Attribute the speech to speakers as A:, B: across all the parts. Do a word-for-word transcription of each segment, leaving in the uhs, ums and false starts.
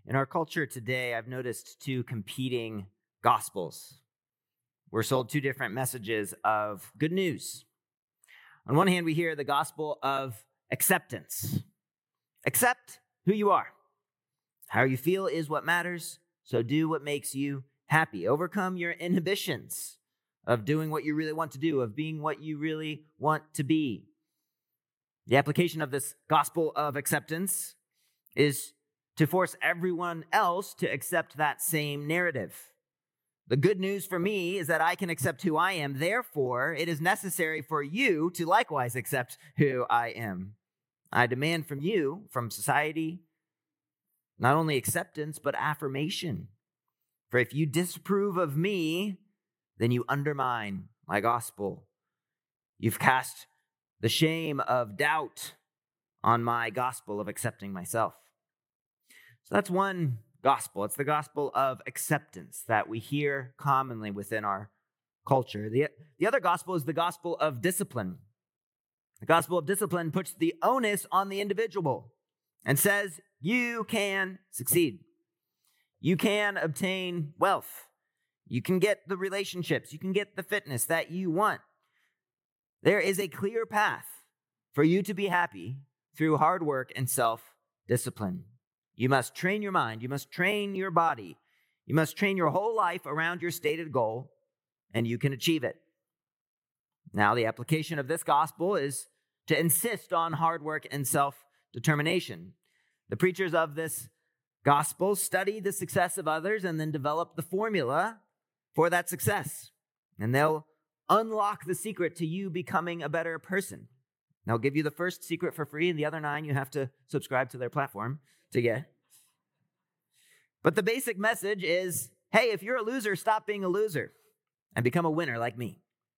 A: In our culture today, I've noticed two competing gospels. We're sold two different messages of good news. On one hand, we hear the gospel of acceptance. Accept who you are. How you feel is what matters, so do what makes you happy. Overcome your inhibitions of doing what you really want to do, of being what you really want to be. The application of this gospel of acceptance is to force everyone else to accept that same narrative. The good news for me is that I can accept who I am. Therefore, it is necessary for you to likewise accept who I am. I demand from you, from society, not only acceptance, but affirmation. For if you disapprove of me, then you undermine my gospel. You've cast the shame of doubt on my gospel of accepting myself. So that's one gospel. It's the gospel of acceptance that we hear commonly within our culture. The, the other gospel is the gospel of discipline. The gospel of discipline puts the onus on the individual and says, you can succeed. You can obtain wealth. You can get the relationships. You can get the fitness that you want. There is a clear path for you to be happy through hard work and self-discipline. You must train your mind. You must train your body. You must train your whole life around your stated goal, and you can achieve it. Now, the application of this gospel is to insist on hard work and self-determination. The preachers of this gospel study the success of others and then develop the formula for that success. And they'll unlock the secret to you becoming a better person. They'll give you the first secret for free, and the other nine you have to subscribe to their platform to get. But the basic message is, hey, if you're a loser, stop being a loser and become a winner like me.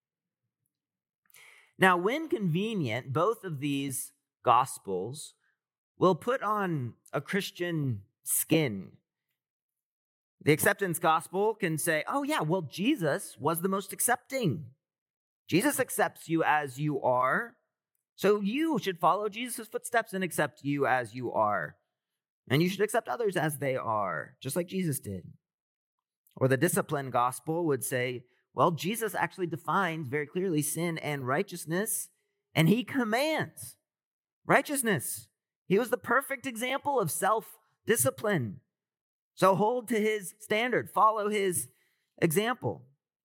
A: Now, when convenient, both of these gospels will put on a Christian skin. The acceptance gospel can say, oh yeah, well, Jesus was the most accepting. Jesus accepts you as you are, so you should follow Jesus' footsteps and accept you as you are. And you should accept others as they are, just like Jesus did. Or the discipline gospel would say, well, Jesus actually defines very clearly sin and righteousness, and he commands righteousness. He was the perfect example of self-discipline. So hold to his standard, follow his example.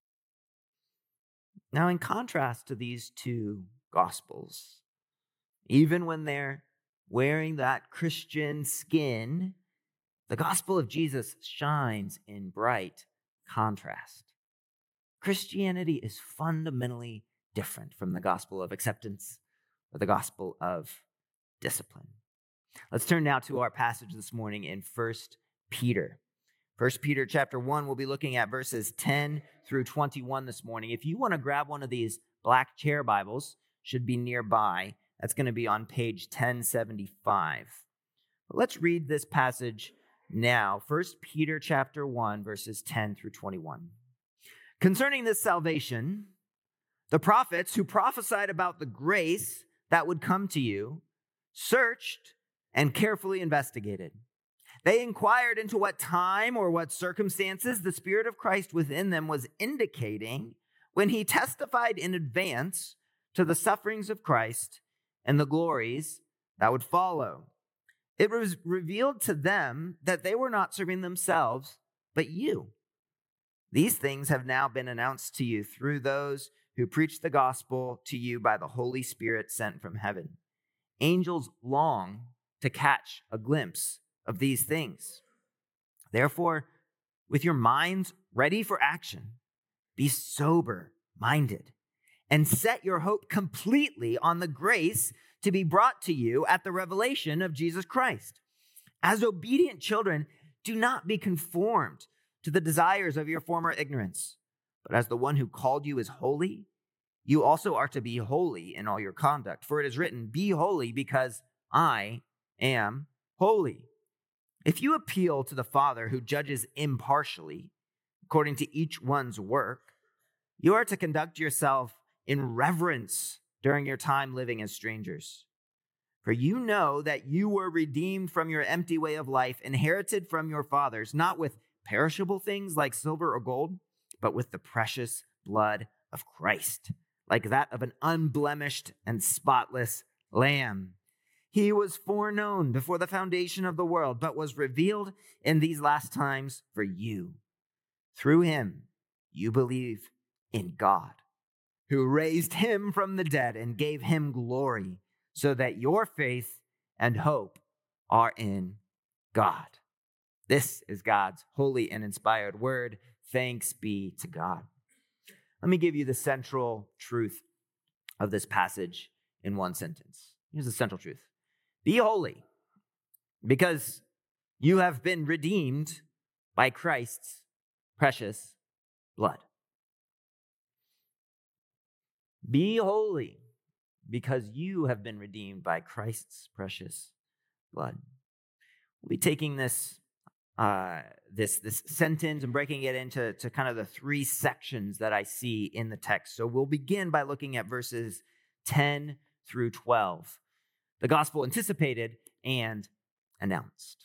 A: Now, in contrast to these two gospels, even when they're wearing that Christian skin, the gospel of Jesus shines in bright contrast. Christianity is fundamentally different from the gospel of acceptance or the gospel of discipline. Let's turn now to our passage this morning in First Peter. First Peter chapter one, we'll be looking at verses ten through twenty-one this morning. If you want to grab one of these black chair Bibles, should be nearby. That's going to be on page ten seventy-five. Let's read this passage now. First Peter chapter one, verses ten through twenty-one. Concerning this salvation, the prophets who prophesied about the grace that would come to you searched and carefully investigated. They inquired into what time or what circumstances the Spirit of Christ within them was indicating when he testified in advance to the sufferings of Christ and the glories that would follow. It was revealed to them that they were not serving themselves, but you. These things have now been announced to you through those who preach the gospel to you by the Holy Spirit sent from heaven. Angels long to catch a glimpse of these things. Therefore, with your minds ready for action, be sober-minded and set your hope completely on the grace to be brought to you at the revelation of Jesus Christ. As obedient children, do not be conformed to the desires of your former ignorance, but as the one who called you is holy, you also are to be holy in all your conduct. For it is written, be holy because I am holy. If you appeal to the Father who judges impartially, according to each one's work, you are to conduct yourself in reverence during your time living as strangers. For you know that you were redeemed from your empty way of life, inherited from your fathers, not with perishable things like silver or gold, but with the precious blood of Christ, like that of an unblemished and spotless lamb. He was foreknown before the foundation of the world, but was revealed in these last times for you. Through him, you believe in God, who raised him from the dead and gave him glory, so that your faith and hope are in God. This is God's holy and inspired word. Thanks be to God. Let me give you the central truth of this passage in one sentence. Here's the central truth. Be holy, because you have been redeemed by Christ's precious blood. Be holy, because you have been redeemed by Christ's precious blood. We'll be taking this uh, this this sentence and breaking it into to kind of the three sections that I see in the text. So we'll begin by looking at verses ten through twelve. The gospel anticipated and announced.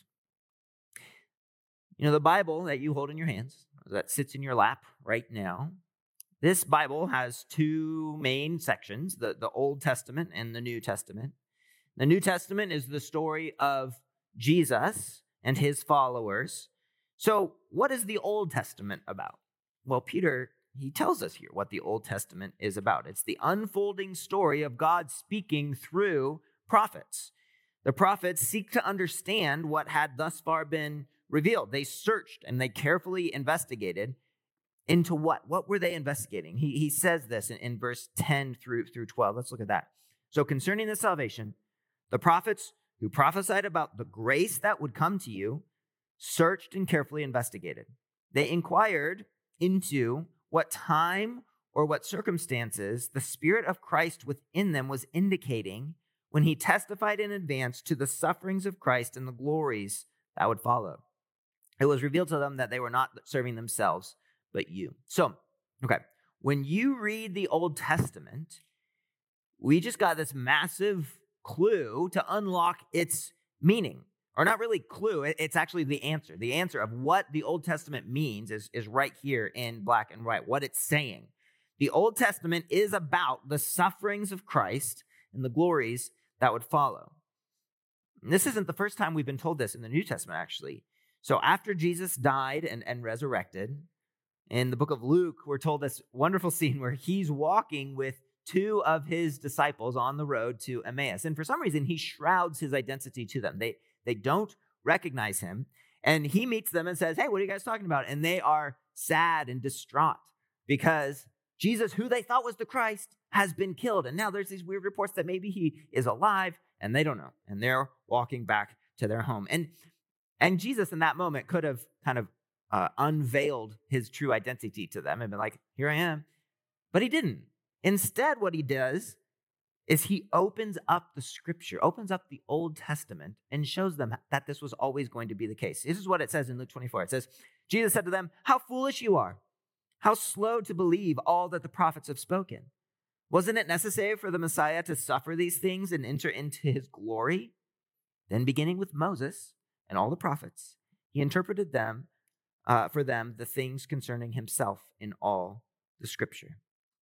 A: You know, the Bible that you hold in your hands, that sits in your lap right now, this Bible has two main sections, the, the Old Testament and the New Testament. The New Testament is the story of Jesus and his followers. So what is the Old Testament about? Well, Peter, he tells us here what the Old Testament is about. It's the unfolding story of God speaking through prophets. The prophets seek to understand what had thus far been revealed. They searched and they carefully investigated into what? What were they investigating? He, he says this in, in verse ten through, through twelve. Let's look at that. So concerning the salvation, the prophets who prophesied about the grace that would come to you searched and carefully investigated. They inquired into what time or what circumstances the Spirit of Christ within them was indicating when he testified in advance to the sufferings of Christ and the glories that would follow. It was revealed to them that they were not serving themselves, but you. So, okay, when you read the Old Testament, we just got this massive clue to unlock its meaning. Or not really clue, it's actually the answer. The answer of what the Old Testament means is, is right here in black and white, what it's saying. The Old Testament is about the sufferings of Christ and the glories that would follow. And this isn't the first time we've been told this in the New Testament, actually. So after Jesus died and, and resurrected, in the book of Luke, we're told this wonderful scene where he's walking with two of his disciples on the road to Emmaus. And for some reason, he shrouds his identity to them. They, they don't recognize him. And he meets them and says, hey, what are you guys talking about? And they are sad and distraught because Jesus, who they thought was the Christ, has been killed. And now there's these weird reports that maybe he is alive, and they don't know. And they're walking back to their home. And, and Jesus in that moment could have kind of uh, unveiled his true identity to them and been like, here I am. But he didn't. Instead, what he does is he opens up the scripture, opens up the Old Testament, and shows them that this was always going to be the case. This is what it says in Luke twenty-four. It says, Jesus said to them, how foolish you are, how slow to believe all that the prophets have spoken. Wasn't it necessary for the Messiah to suffer these things and enter into his glory? Then beginning with Moses and all the prophets, he interpreted them uh, for them the things concerning himself in all the scripture.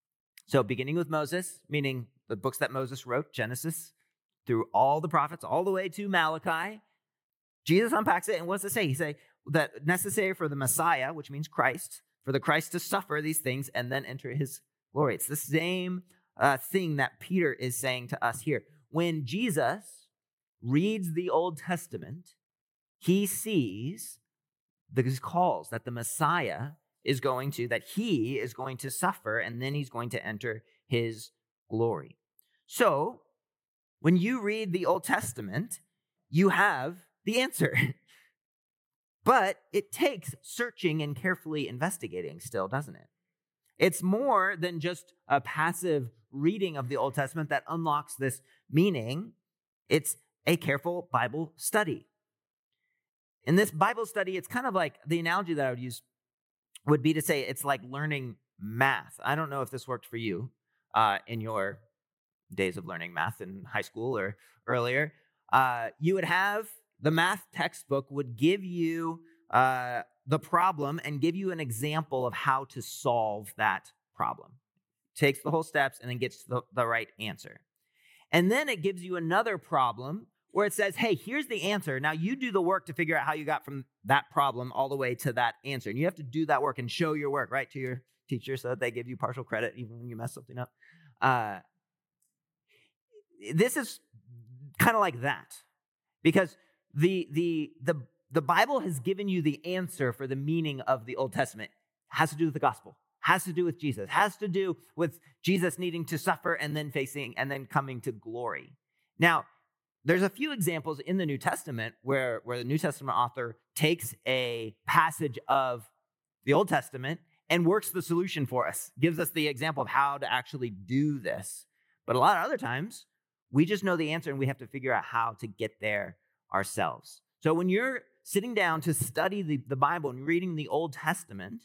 A: So beginning with Moses, meaning the books that Moses wrote, Genesis, through all the prophets, all the way to Malachi, Jesus unpacks it, and what does it say? He say that necessary for the Messiah, which means Christ, for the Christ to suffer these things and then enter his glory. It's the same uh, thing that Peter is saying to us here. When Jesus reads the Old Testament, he sees the calls that the Messiah is going to, that he is going to suffer, and then he's going to enter his glory. So, when you read the Old Testament, you have the answer. But it takes searching and carefully investigating still, doesn't it? It's more than just a passive reading of the Old Testament that unlocks this meaning. It's a careful Bible study. In this Bible study, it's kind of like the analogy that I would use would be to say it's like learning math. I don't know if this worked for you uh, in your days of learning math in high school or earlier, uh, you would have the math textbook would give you uh, the problem and give you an example of how to solve that problem. Takes the whole steps and then gets to the, the right answer. And then it gives you another problem where it says, hey, here's the answer. Now you do the work to figure out how you got from that problem all the way to that answer. And you have to do that work and show your work, right, to your teacher so that they give you partial credit even when you mess something up. Uh, this is kind of like that because the, the, the, the Bible has given you the answer for the meaning of the Old Testament. It has to do with the gospel. Has to do with Jesus, has to do with Jesus needing to suffer and then facing and then coming to glory. Now, there's a few examples in the New Testament where, where the New Testament author takes a passage of the Old Testament and works the solution for us, gives us the example of how to actually do this. But a lot of other times, we just know the answer and we have to figure out how to get there ourselves. So when you're sitting down to study the, the Bible and reading the Old Testament,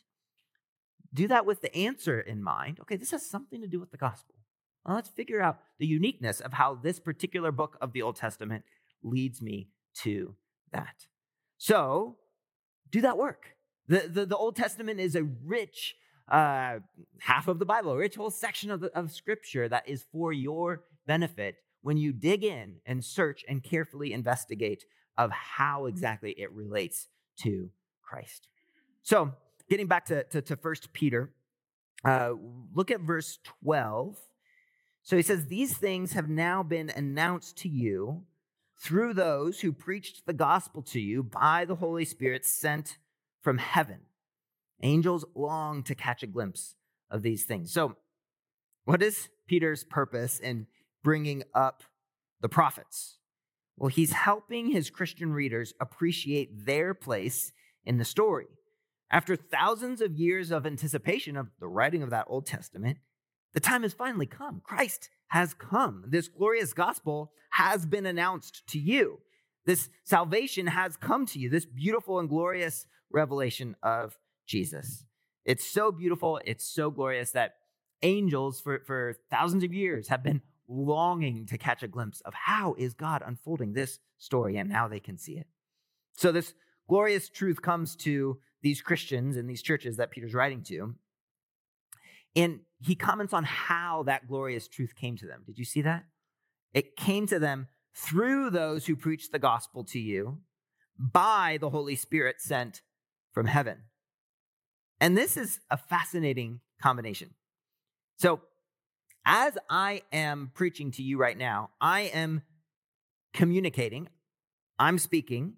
A: do that with the answer in mind. Okay, this has something to do with the gospel. Well, let's figure out the uniqueness of how this particular book of the Old Testament leads me to that. So, do that work. The, the, the Old Testament is a rich uh, half of the Bible, a rich whole section of, the, of Scripture that is for your benefit when you dig in and search and carefully investigate of how exactly it relates to Christ. So, getting back to, to, to First Peter, uh, look at verse twelve. So he says, these things have now been announced to you through those who preached the gospel to you by the Holy Spirit sent from heaven. Angels long to catch a glimpse of these things. So what is Peter's purpose in bringing up the prophets? Well, he's helping his Christian readers appreciate their place in the story. After thousands of years of anticipation of the writing of that Old Testament, the time has finally come. Christ has come. This glorious gospel has been announced to you. This salvation has come to you, this beautiful and glorious revelation of Jesus. It's so beautiful, it's so glorious that angels for, for thousands of years have been longing to catch a glimpse of how is God unfolding this story, and now they can see it. So this glorious truth comes to these Christians and these churches that Peter's writing to. And he comments on how that glorious truth came to them. Did you see that? It came to them through those who preached the gospel to you by the Holy Spirit sent from heaven. And this is a fascinating combination. So as I am preaching to you right now, I am communicating, I'm speaking,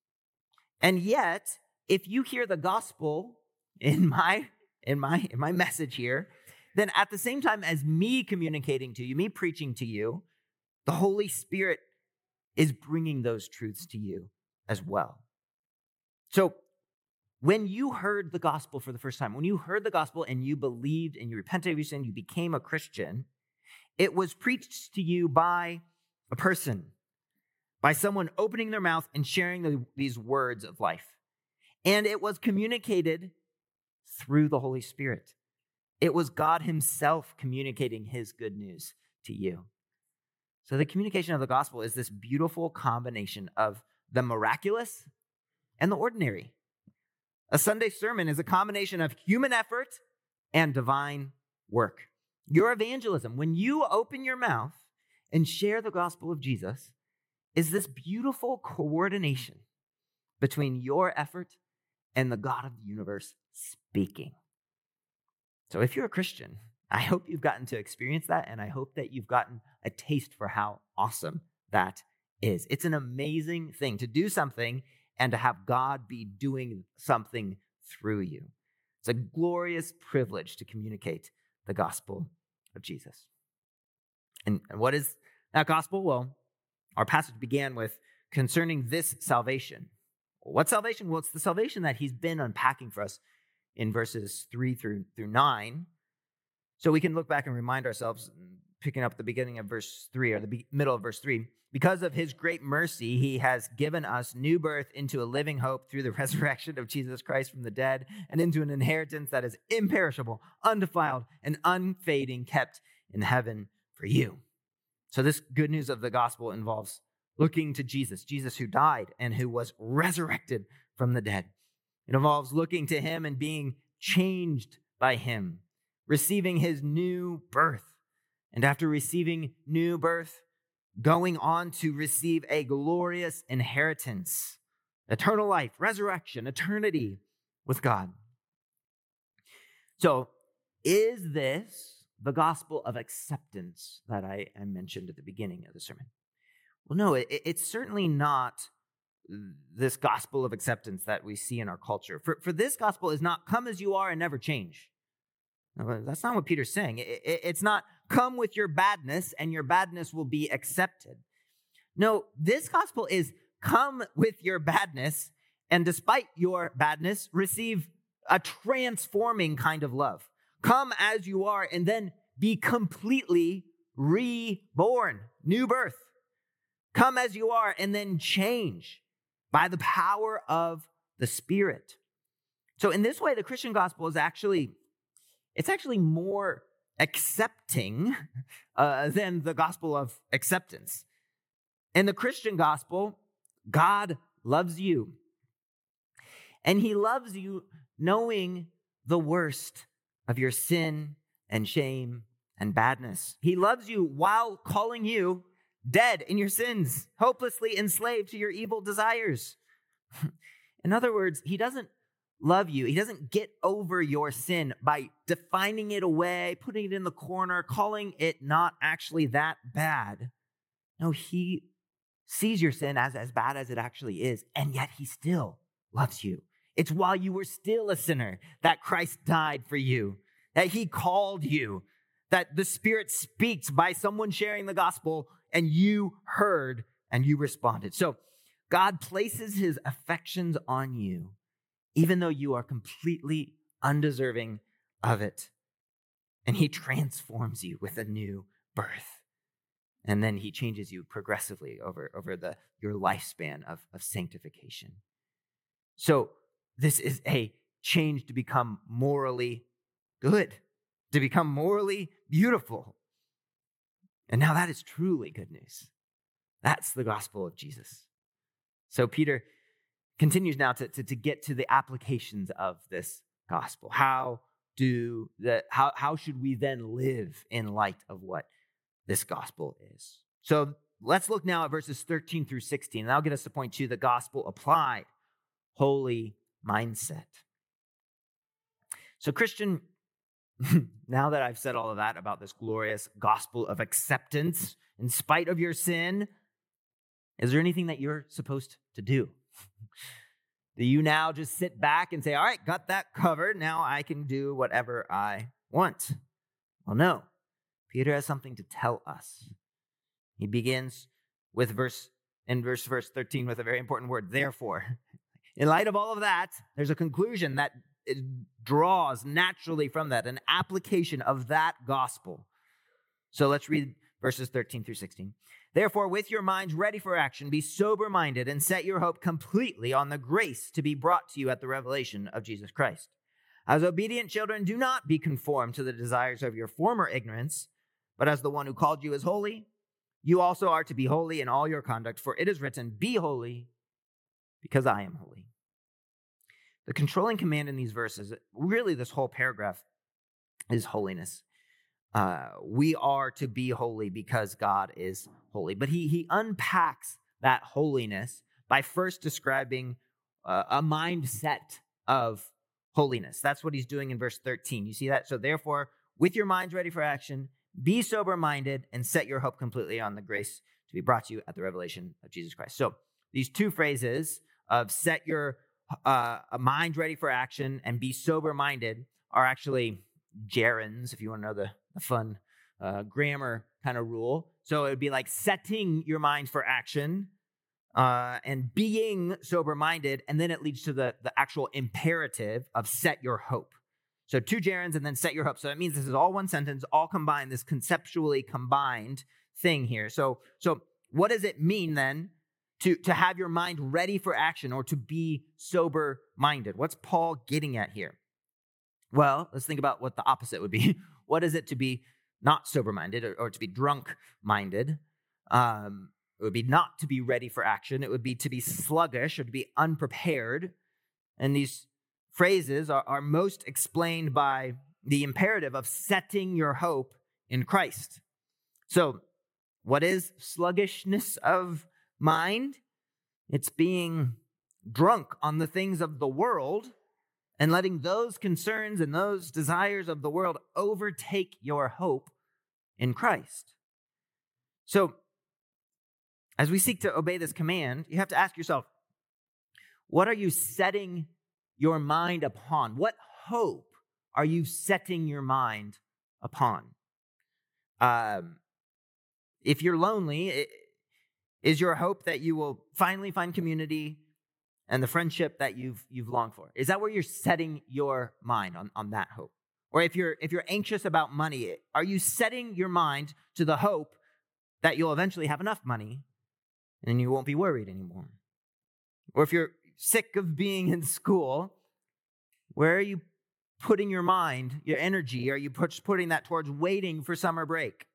A: and yet if you hear the gospel in my in my in my message here, then at the same time as me communicating to you, me preaching to you, the Holy Spirit is bringing those truths to you as well. So when you heard the gospel for the first time, when you heard the gospel and you believed and you repented of your sin, you became a Christian, it was preached to you by a person, by someone opening their mouth and sharing the, these words of life. And it was communicated through the Holy Spirit. It was God himself communicating his good news to you. So the communication of the gospel is this beautiful combination of the miraculous and the ordinary. A Sunday sermon is a combination of human effort and divine work. Your evangelism, when you open your mouth and share the gospel of Jesus, is this beautiful coordination between your effort and the God of the universe speaking. So if you're a Christian, I hope you've gotten to experience that, and I hope that you've gotten a taste for how awesome that is. It's an amazing thing to do something and to have God be doing something through you. It's a glorious privilege to communicate the gospel of Jesus. And, and what is that gospel? Well, our passage began with concerning this salvation. What salvation? Well, it's the salvation that he's been unpacking for us in verses three through, through nine. So we can look back and remind ourselves, picking up the beginning of verse three, or the be- middle of verse three. Because of his great mercy, he has given us new birth into a living hope through the resurrection of Jesus Christ from the dead, and into an inheritance that is imperishable, undefiled, and unfading, kept in heaven for you. So this good news of the gospel involves looking to Jesus, Jesus who died and who was resurrected from the dead. It involves looking to him and being changed by him, receiving his new birth. And after receiving new birth, going on to receive a glorious inheritance, eternal life, resurrection, eternity with God. So, is this the gospel of acceptance that I, I mentioned at the beginning of the sermon? Well, no, it, it's certainly not this gospel of acceptance that we see in our culture. For, for this gospel is not come as you are and never change. No, that's not what Peter's saying. It, it, it's not come with your badness and your badness will be accepted. No, this gospel is come with your badness and despite your badness, receive a transforming kind of love. Come as you are and then be completely reborn, new birth. Come as you are and then change by the power of the Spirit. So in this way, the Christian gospel is actually, it's actually more accepting uh, than the gospel of acceptance. In the Christian gospel, God loves you. And he loves you knowing the worst of your sin and shame and badness. He loves you while calling you dead in your sins, hopelessly enslaved to your evil desires. In other words, he doesn't love you. He doesn't get over your sin by defining it away, putting it in the corner, calling it not actually that bad. No, he sees your sin as as bad as it actually is, and yet he still loves you. It's while you were still a sinner that Christ died for you, that he called you, that the Spirit speaks by someone sharing the gospel, and you heard and you responded. So God places his affections on you, even though you are completely undeserving of it. And he transforms you with a new birth. And then he changes you progressively over, over the your lifespan of, of sanctification. So this is a change to become morally good, to become morally beautiful. And now that is truly good news. That's the gospel of Jesus. So Peter continues now to, to, to get to the applications of this gospel. How do the how, how should we then live in light of what this gospel is? So let's look now at verses thirteen through sixteen, and that'll get us to point two, the gospel applied, holy mindset. So Christian, now that I've said all of that about this glorious gospel of acceptance in spite of your sin, is there anything that you're supposed to do? Do you now just sit back and say, all right, got that covered. Now I can do whatever I want? Well, no. Peter has something to tell us. He begins with verse, in verse, verse thirteen with a very important word, therefore. In light of all of that, there's a conclusion that it draws naturally from that, an application of that gospel. So let's read verses thirteen through sixteen. Therefore, with your minds ready for action, be sober-minded and set your hope completely on the grace to be brought to you at the revelation of Jesus Christ. As obedient children, do not be conformed to the desires of your former ignorance, but as the one who called you is holy, you also are to be holy in all your conduct, for it is written, be holy, because I am holy. The controlling command in these verses, really this whole paragraph, is holiness. Uh, we are to be holy because God is holy. But he, he unpacks that holiness by first describing uh, a mindset of holiness. That's what he's doing in verse thirteen. You see that? So therefore, with your minds ready for action, be sober-minded and set your hope completely on the grace to be brought to you at the revelation of Jesus Christ. So these two phrases of set your uh, mind ready for action and be sober-minded are actually gerunds, if you want to know the, the fun uh, grammar kind of rule. So it would be like setting your mind for action uh, and being sober-minded, and then it leads to the, the actual imperative of set your hope. So two gerunds and then set your hope. So that means this is all one sentence, all combined, this conceptually combined thing here. So, so what does it mean then to, to have your mind ready for action or to be sober-minded? What's Paul getting at here? Well, let's think about what the opposite would be. What is it to be not sober-minded or, or to be drunk-minded. Um, it would be not to be ready for action. It would be to be sluggish or to be unprepared. And these phrases are, are most explained by the imperative of setting your hope in Christ. So, what is sluggishness of mind? It's being drunk on the things of the world and letting those concerns and those desires of the world overtake your hope in Christ. So, as we seek to obey this command, you have to ask yourself, what are you setting your mind upon? What hope are you setting your mind upon? Um, if you're lonely, is your hope that you will finally find community and the friendship that you've you've longed for? Is that where you're setting your mind on, on that hope? Or if you're if you're anxious about money, are you setting your mind to the hope that you'll eventually have enough money and you won't be worried anymore? Or if you're sick of being in school, where are you putting your mind, your energy? Are you putting that towards waiting for summer break?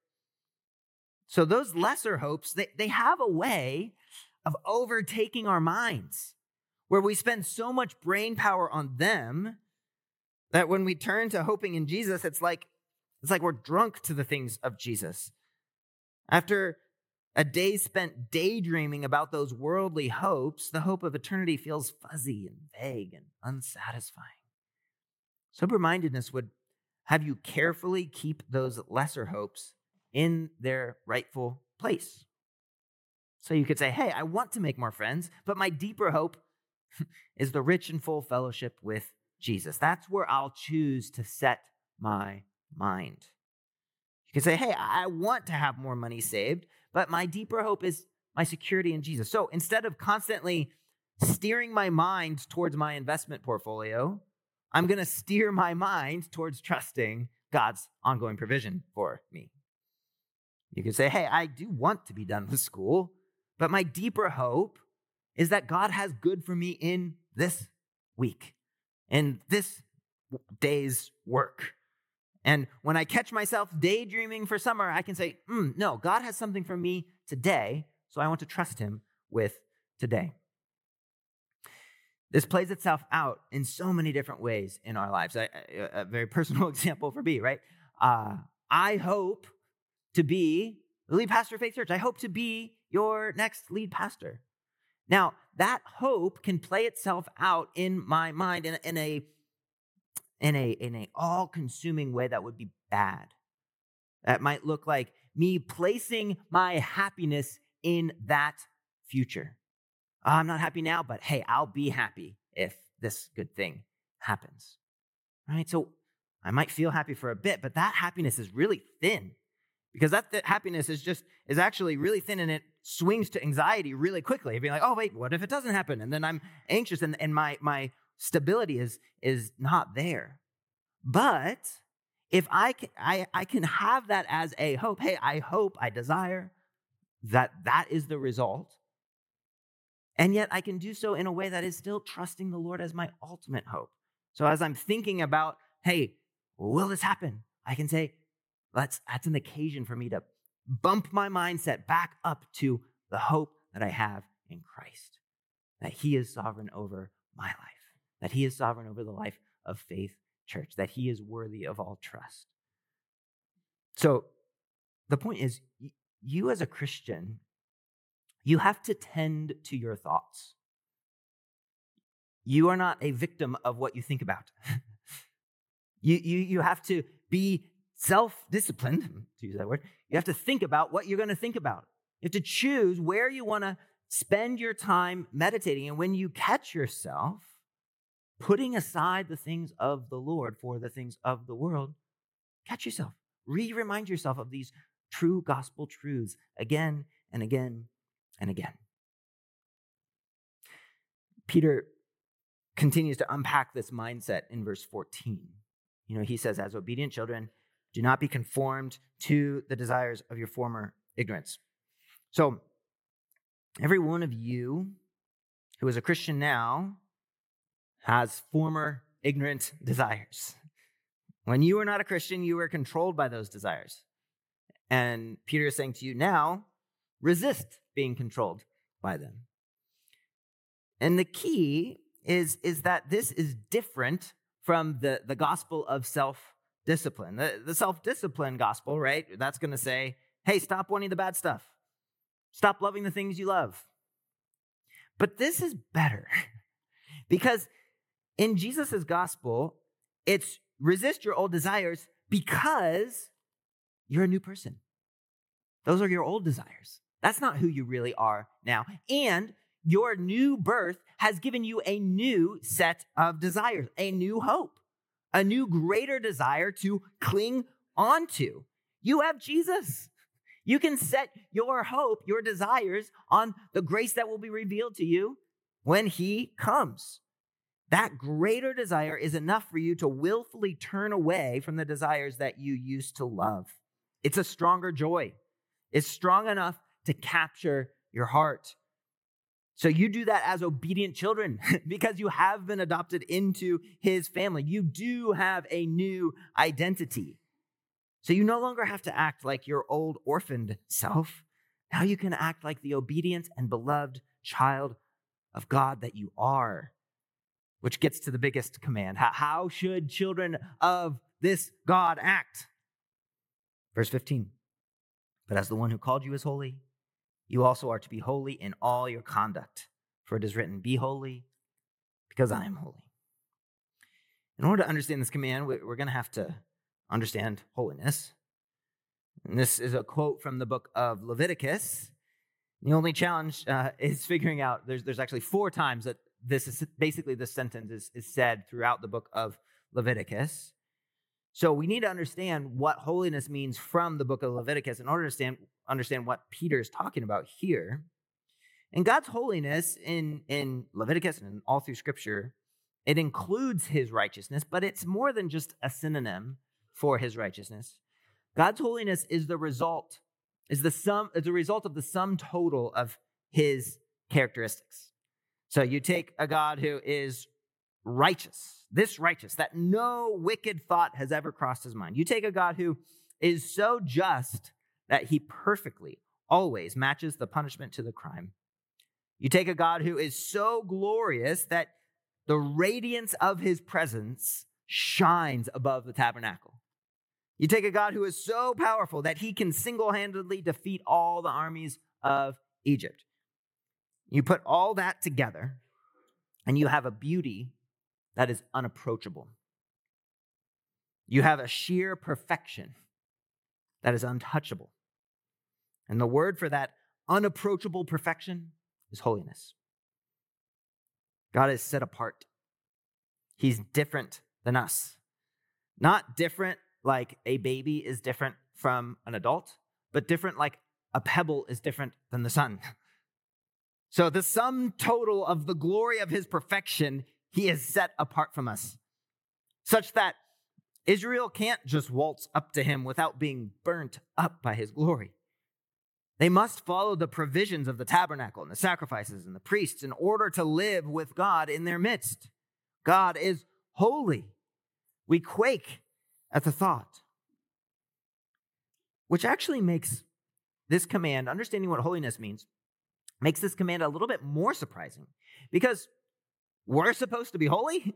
A: So those lesser hopes, they, they have a way of overtaking our minds, where we spend so much brain power on them that when we turn to hoping in Jesus, it's like it's like we're drunk to the things of Jesus. After a day spent daydreaming about those worldly hopes, the hope of eternity feels fuzzy and vague and unsatisfying. Sober-mindedness would have you carefully keep those lesser hopes in their rightful place. So you could say, hey, I want to make more friends, but my deeper hope is the rich and full fellowship with Jesus. That's where I'll choose to set my mind. You can say, hey, I want to have more money saved, but my deeper hope is my security in Jesus. So instead of constantly steering my mind towards my investment portfolio, I'm going to steer my mind towards trusting God's ongoing provision for me. You could say, hey, I do want to be done with school, but my deeper hope is that God has good for me in this week, in this day's work. And when I catch myself daydreaming for summer, I can say, mm, no, God has something for me today, so I want to trust him with today. This plays itself out in so many different ways in our lives. A, a, a very personal example for me, right? Uh, I hope to be the lead pastor of Faith Church. I hope to be your next lead pastor. Now, that hope can play itself out in my mind in, in a in a in a all-consuming way that would be bad. That might look like me placing my happiness in that future. Oh, I'm not happy now, but hey, I'll be happy if this good thing happens. Right? So I might feel happy for a bit, but that happiness is really thin. Because that, that happiness is just is actually really thin, and it swings to anxiety really quickly. Being like, oh wait, what if it doesn't happen? And then I'm anxious, and, and my my stability is is not there. But if I can, I, I can have that as a hope. Hey, I hope, I desire that that is the result. And yet I can do so in a way that is still trusting the Lord as my ultimate hope. So as I'm thinking about, hey, will this happen? I can say, That's, that's an occasion for me to bump my mindset back up to the hope that I have in Christ, that he is sovereign over my life, that he is sovereign over the life of Faith Church, that he is worthy of all trust. So the point is, you as a Christian, you have to tend to your thoughts. You are not a victim of what you think about. you, you, you have to be self-disciplined, to use that word. You have to think about what you're going to think about. You have to choose where you want to spend your time meditating. And when you catch yourself putting aside the things of the Lord for the things of the world, catch yourself. Re-remind yourself of these true gospel truths again and again and again. Peter continues to unpack this mindset in verse fourteen. You know, he says, as obedient children, do not be conformed to the desires of your former ignorance. So, every one of you who is a Christian now has former ignorant desires. When you were not a Christian, you were controlled by those desires. And Peter is saying to you now, resist being controlled by them. And the key is, is that this is different from the, the gospel of self-discipline. The, the self-discipline gospel, right? That's going to say, hey, stop wanting the bad stuff. Stop loving the things you love. But this is better because in Jesus' gospel, it's resist your old desires because you're a new person. Those are your old desires. That's not who you really are now. And your new birth has given you a new set of desires, a new hope, a new greater desire to cling onto. You have Jesus. You can set your hope, your desires on the grace that will be revealed to you when he comes. That greater desire is enough for you to willfully turn away from the desires that you used to love. It's a stronger joy. It's strong enough to capture your heart. So you do that as obedient children because you have been adopted into his family. You do have a new identity. So you no longer have to act like your old orphaned self. Now you can act like the obedient and beloved child of God that you are, which gets to the biggest command. How, how should children of this God act? Verse fifteen, but as the one who called you is holy, you also are to be holy in all your conduct. For it is written, be holy because I am holy. In order to understand this command, we're going to have to understand holiness. And this is a quote from the book of Leviticus. The only challenge uh, is figuring out, there's, there's actually four times that this is basically this sentence is, is said throughout the book of Leviticus. So we need to understand what holiness means from the book of Leviticus in order to understand, understand what Peter is talking about here. And God's holiness in, in Leviticus and all through Scripture, it includes his righteousness, but it's more than just a synonym for his righteousness. God's holiness is the result, is the sum, is the result of the sum total of his characteristics. So you take a God who is righteous, this righteous, that no wicked thought has ever crossed his mind. You take a God who is so just that he perfectly always matches the punishment to the crime. You take a God who is so glorious that the radiance of his presence shines above the tabernacle. You take a God who is so powerful that he can single-handedly defeat all the armies of Egypt. You put all that together, and you have a beauty that is unapproachable. You have a sheer perfection that is untouchable. And the word for that unapproachable perfection is holiness. God is set apart. He's different than us. Not different like a baby is different from an adult, but different like a pebble is different than the sun. So the sum total of the glory of his perfection, he is set apart from us, such that Israel can't just waltz up to him without being burnt up by his glory. They must follow the provisions of the tabernacle and the sacrifices and the priests in order to live with God in their midst. God is holy. We quake at the thought, which actually makes this command, understanding what holiness means, makes this command a little bit more surprising because we're supposed to be holy.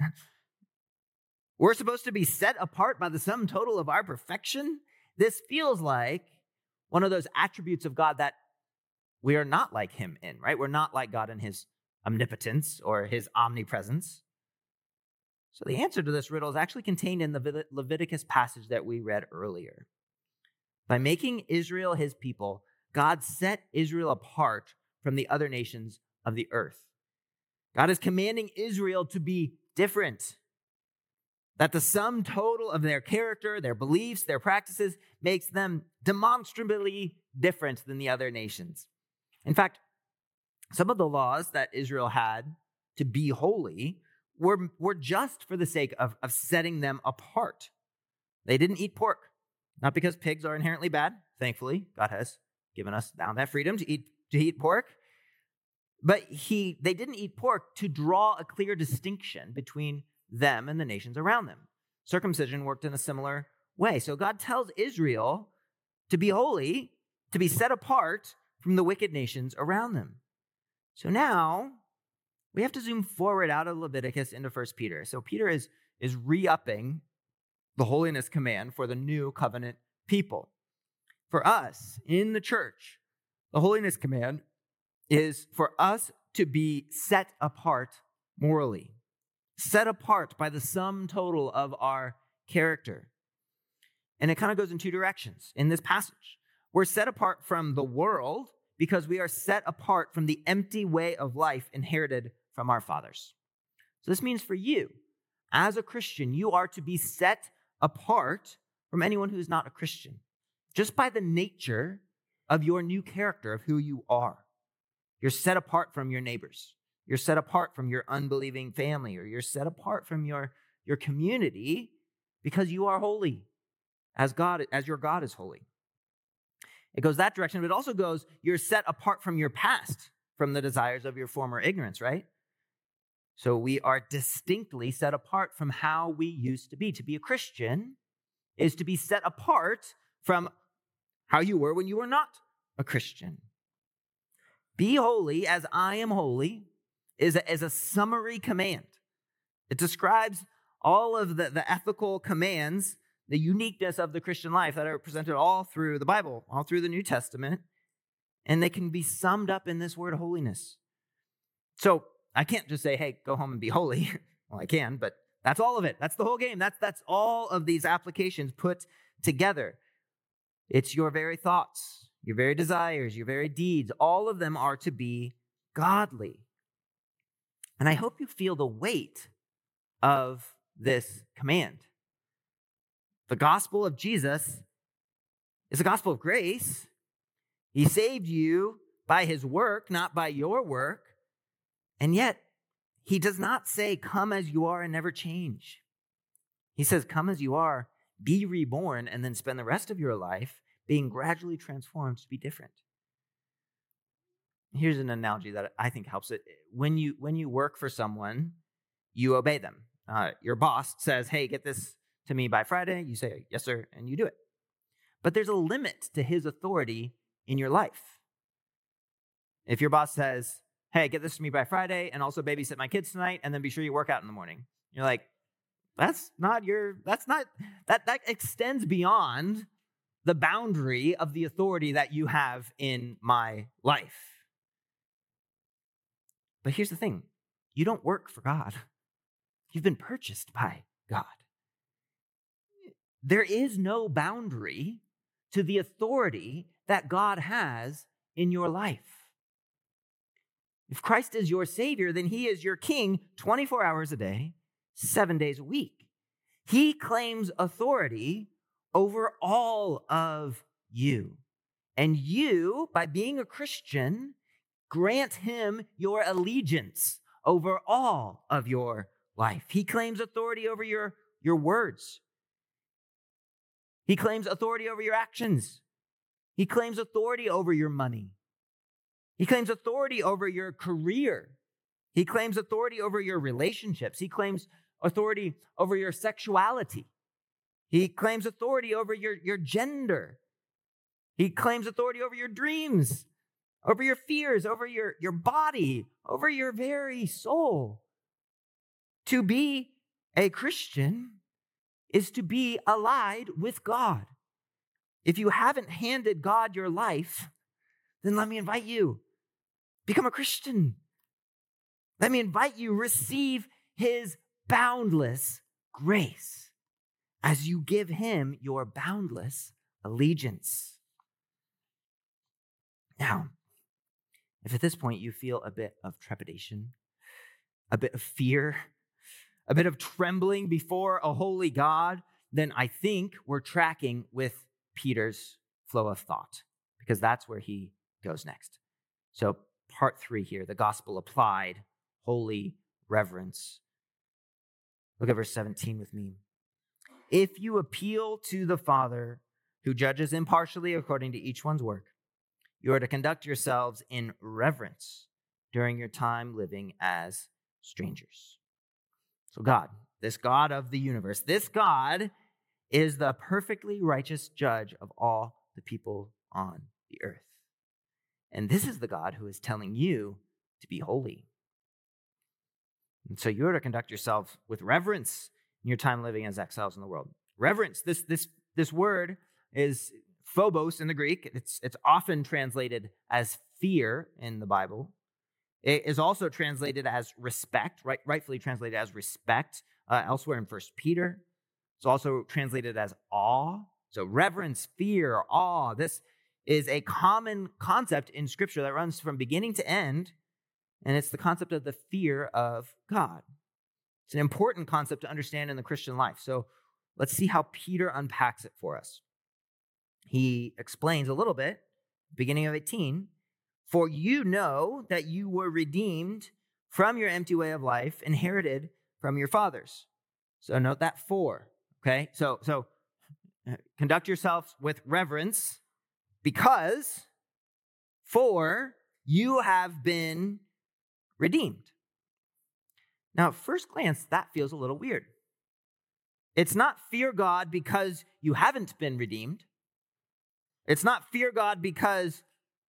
A: We're supposed to be set apart by the sum total of our perfection. This feels like one of those attributes of God that we are not like him in, right? We're not like God in his omnipotence or his omnipresence. So the answer to this riddle is actually contained in the Leviticus passage that we read earlier. By making Israel his people, God set Israel apart from the other nations of the earth. God is commanding Israel to be different. That the sum total of their character, their beliefs, their practices makes them demonstrably different than the other nations. In fact, some of the laws that Israel had to be holy were, were just for the sake of, of setting them apart. They didn't eat pork, not because pigs are inherently bad. Thankfully, God has given us now that freedom to eat, to eat pork. But he, they didn't eat pork to draw a clear distinction between them and the nations around them. Circumcision worked in a similar way. So God tells Israel to be holy, to be set apart from the wicked nations around them. So now we have to zoom forward out of Leviticus into First Peter. So Peter is, is re-upping the holiness command for the new covenant people. For us in the church, the holiness command is for us to be set apart morally, set apart by the sum total of our character. And it kind of goes in two directions in this passage. We're set apart from the world because we are set apart from the empty way of life inherited from our fathers. So this means for you, as a Christian, you are to be set apart from anyone who is not a Christian, just by the nature of your new character, of who you are. You're set apart from your neighbors. You're set apart from your unbelieving family, or you're set apart from your, your community because you are holy, as God, as your God is holy. It goes that direction, but it also goes, you're set apart from your past, from the desires of your former ignorance, right? So we are distinctly set apart from how we used to be. To be a Christian is to be set apart from how you were when you were not a Christian. Be holy as I am holy is a, is a summary command. It describes all of the, the ethical commands, the uniqueness of the Christian life that are presented all through the Bible, all through the New Testament, and they can be summed up in this word holiness. So I can't just say, hey, go home and be holy. Well, I can, but that's all of it. That's the whole game. That's, that's all of these applications put together. It's your very thoughts, your very desires, your very deeds. All of them are to be godly. And I hope you feel the weight of this command. The gospel of Jesus is a gospel of grace. He saved you by his work, not by your work. And yet, he does not say, come as you are and never change. He says, come as you are, be reborn, and then spend the rest of your life being gradually transformed to be different. Here's an analogy that I think helps it. When you, when you work for someone, you obey them. Uh, your boss says, hey, get this to me by Friday. You say, yes, sir, and you do it. But there's a limit to his authority in your life. If your boss says, hey, get this to me by Friday, and also babysit my kids tonight, and then be sure you work out in the morning. You're like, that's not your, that's not, that, that extends beyond the boundary of the authority that you have in my life. But here's the thing. You don't work for God. You've been purchased by God. There is no boundary to the authority that God has in your life. If Christ is your Savior, then he is your King twenty-four hours a day, seven days a week. He claims authority over all of you. And you, by being a Christian, grant him your allegiance over all of your life. He claims authority over your, your words. He claims authority over your actions. He claims authority over your money. He claims authority over your career. He claims authority over your relationships. He claims authority over your sexuality. He claims authority over your, your gender. He claims authority over your dreams, over your fears, over your, your body, over your very soul. To be a Christian is to be allied with God. If you haven't handed God your life, then let me invite you. Become a Christian. Let me invite you, receive his boundless grace as you give him your boundless allegiance. Now, if at this point you feel a bit of trepidation, a bit of fear, a bit of trembling before a holy God, then I think we're tracking with Peter's flow of thought, because that's where he goes next. So part three here, the gospel applied, holy reverence. Look at verse seventeen with me. If you appeal to the Father, who judges impartially according to each one's work, you are to conduct yourselves in reverence during your time living as strangers. So God, this God of the universe, this God is the perfectly righteous judge of all the people on the earth. And this is the God who is telling you to be holy. And so you are to conduct yourself with reverence in your time living as exiles in the world. Reverence, this, this, this word is phobos in the Greek. It's, it's often translated as fear in the Bible. It is also translated as respect, right, rightfully translated as respect uh, elsewhere in First Peter. It's also translated as awe. So reverence, fear, awe. This is a common concept in Scripture that runs from beginning to end, and it's the concept of the fear of God. It's an important concept to understand in the Christian life. So let's see how Peter unpacks it for us. He explains a little bit, beginning of eighteen, for you know that you were redeemed from your empty way of life, inherited from your fathers. So note that for, okay? So, so conduct yourselves with reverence because for you have been redeemed. Now, at first glance, that feels a little weird. It's not fear God because you haven't been redeemed. It's not fear God because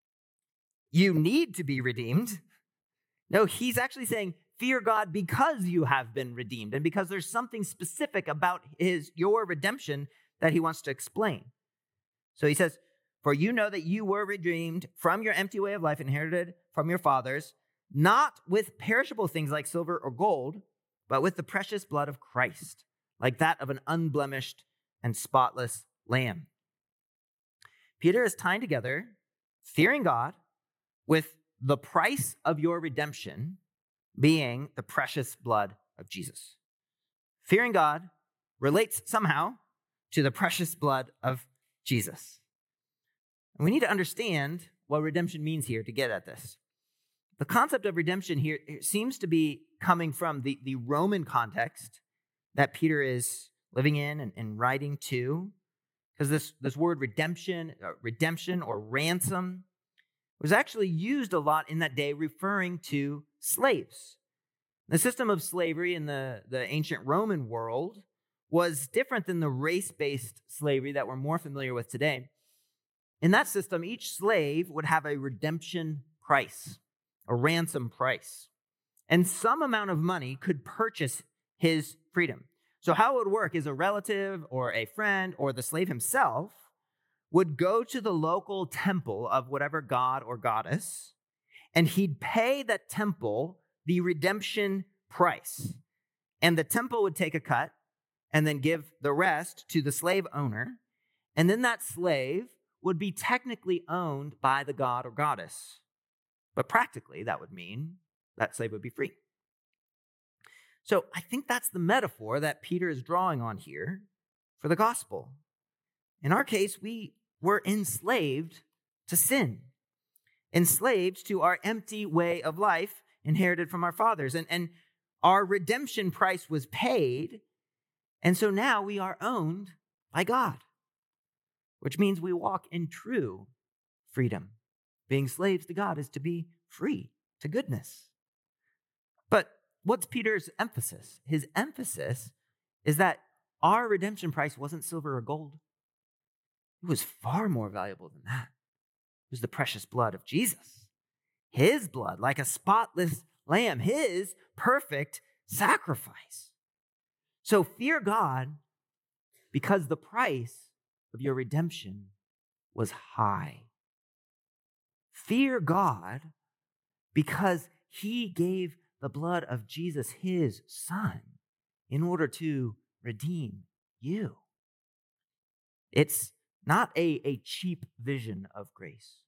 A: you need to be redeemed. No, he's actually saying fear God because you have been redeemed and because there's something specific about his your redemption that he wants to explain. So he says, for you know that you were redeemed from your empty way of life, inherited from your fathers, not with perishable things like silver or gold, but with the precious blood of Christ, like that of an unblemished and spotless lamb. Peter is tying together fearing God with the price of your redemption being the precious blood of Jesus. Fearing God relates somehow to the precious blood of Jesus. And we need to understand what redemption means here to get at this. The concept of redemption here seems to be coming from the, the Roman context that Peter is living in and, and writing to. Because this, this word redemption, uh, redemption or ransom was actually used a lot in that day referring to slaves. The system of slavery in the, the ancient Roman world was different than the race-based slavery that we're more familiar with today. In that system, each slave would have a redemption price, a ransom price, and some amount of money could purchase his freedom. So how it would work is a relative or a friend or the slave himself would go to the local temple of whatever god or goddess, and he'd pay that temple the redemption price. And the temple would take a cut and then give the rest to the slave owner. And then that slave would be technically owned by the god or goddess. But practically, that would mean that slave would be free. So I think that's the metaphor that Peter is drawing on here for the gospel. In our case, we were enslaved to sin, enslaved to our empty way of life inherited from our fathers. And, and our redemption price was paid, and so now we are owned by God, which means we walk in true freedom. Being slaves to God is to be free to goodness. But what's Peter's emphasis? His emphasis is that our redemption price wasn't silver or gold. It was far more valuable than that. It was the precious blood of Jesus. His blood, like a spotless lamb, his perfect sacrifice. So fear God because the price of your redemption was high. Fear God because he gave the blood of Jesus, his son, in order to redeem you. It's not a, a cheap vision of grace.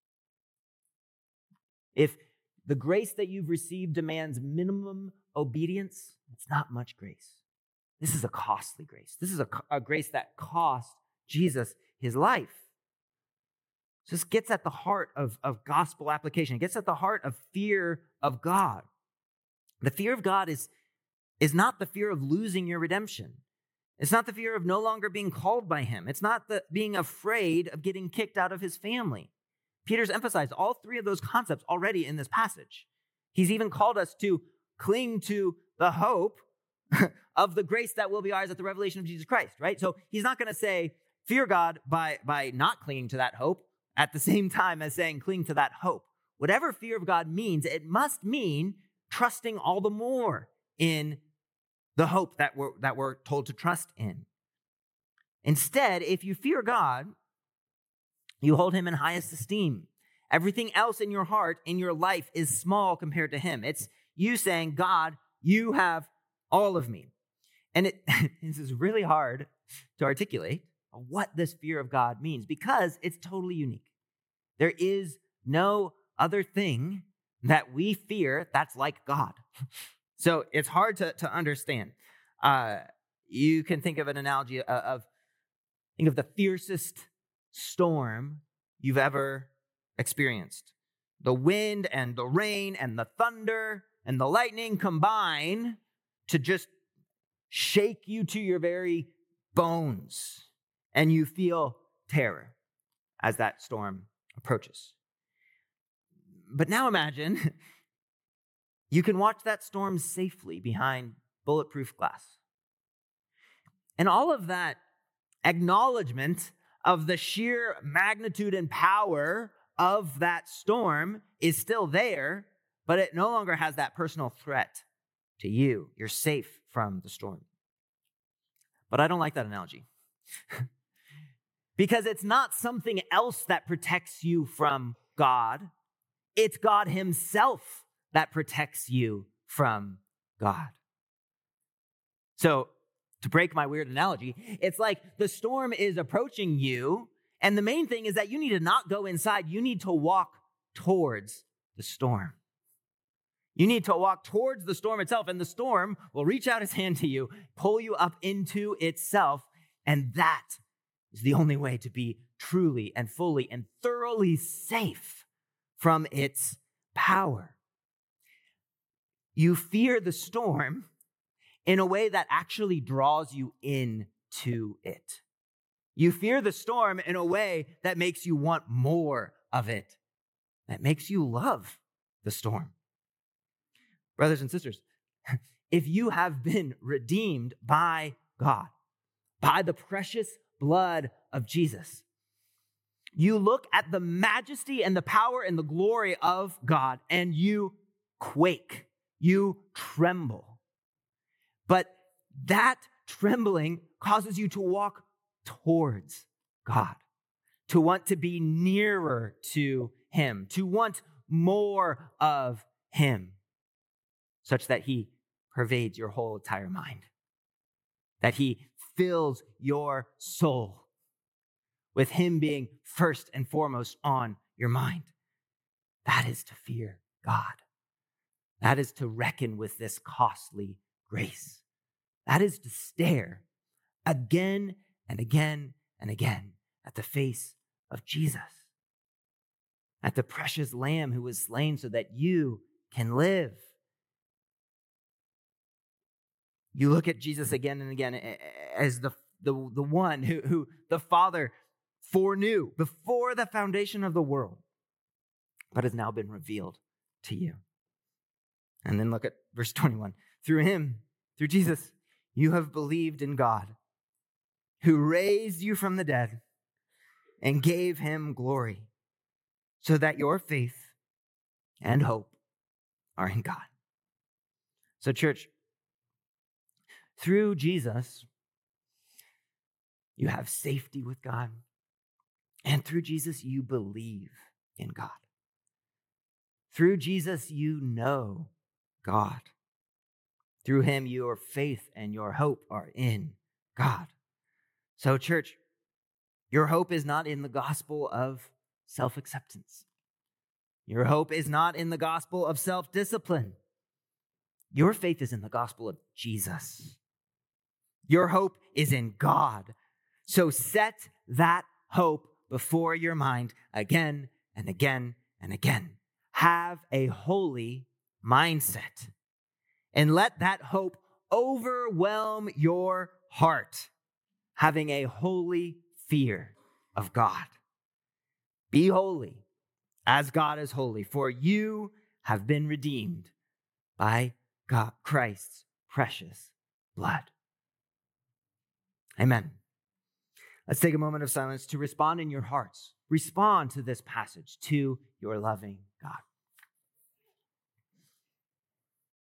A: If the grace that you've received demands minimum obedience, it's not much grace. This is a costly grace. This is a, a grace that cost Jesus his life. So this gets at the heart of, of gospel application. It gets at the heart of fear of God. The fear of God is, is not the fear of losing your redemption. It's not the fear of no longer being called by him. It's not the being afraid of getting kicked out of his family. Peter's emphasized all three of those concepts already in this passage. He's even called us to cling to the hope of the grace that will be ours at the revelation of Jesus Christ, right? So he's not going to say, fear God by, by not clinging to that hope at the same time as saying cling to that hope. Whatever fear of God means, it must mean trusting all the more in the hope that we're, that we're told to trust in. Instead, if you fear God, you hold him in highest esteem. Everything else in your heart, in your life, is small compared to him. It's you saying, God, you have all of me. And it, this is really hard to articulate what this fear of God means because it's totally unique. There is no other thing that we fear that's like God. So it's hard to, to understand. Uh, you can think of an analogy of, of, think of the fiercest storm you've ever experienced. The wind and the rain and the thunder and the lightning combine to just shake you to your very bones, and you feel terror as that storm approaches. But now imagine you can watch that storm safely behind bulletproof glass. And all of that acknowledgement of the sheer magnitude and power of that storm is still there, but it no longer has that personal threat to you. You're safe from the storm. But I don't like that analogy because it's not something else that protects you from God. It's God himself that protects you from God. So, to break my weird analogy, it's like the storm is approaching you, and the main thing is that you need to not go inside. You need to walk towards the storm. You need to walk towards the storm itself, and the storm will reach out its hand to you, pull you up into itself, and that is the only way to be truly and fully and thoroughly safe from its power. You fear the storm in a way that actually draws you into it. You fear the storm in a way that makes you want more of it, that makes you love the storm. Brothers and sisters, if you have been redeemed by God, by the precious blood of Jesus, you look at the majesty and the power and the glory of God and you quake, you tremble. But that trembling causes you to walk towards God, to want to be nearer to him, to want more of him, such that he pervades your whole entire mind, that he fills your soul with him being first and foremost on your mind. That is to fear God. That is to reckon with this costly grace. That is to stare again and again and again at the face of Jesus, at the precious Lamb who was slain so that you can live. You look at Jesus again and again as the, the, the one who, who the Father foreknew before the foundation of the world, but has now been revealed to you. And then look at verse twenty-one. Through him, through Jesus, you have believed in God, who raised you from the dead and gave him glory, so that your faith and hope are in God. So, church, through Jesus, you have safety with God. And through Jesus, you believe in God. Through Jesus, you know God. Through him, your faith and your hope are in God. So, church, your hope is not in the gospel of self-acceptance. Your hope is not in the gospel of self-discipline. Your faith is in the gospel of Jesus. Your hope is in God. So set that hope before your mind again and again and again. Have a holy mindset and let that hope overwhelm your heart, having a holy fear of God. Be holy as God is holy, for you have been redeemed by God, Christ's precious blood. Amen. Let's take a moment of silence to respond in your hearts. Respond to this passage, to your loving God.